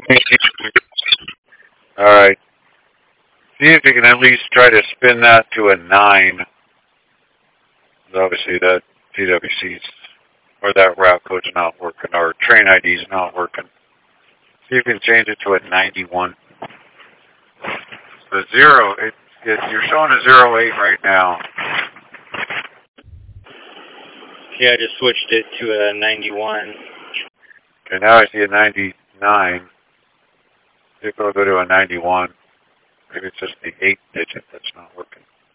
All right. See if you can at least try to spin that to a 9. Obviously, that TWC's or that route code's not working, or train ID's not working. See if you can change it to a 91. The 0, you're showing a 08 right now. Yeah, I just switched it to a 91. Okay, now I see a 99. See if it'll go to a 91. Maybe it's just the 8 digit that's not working.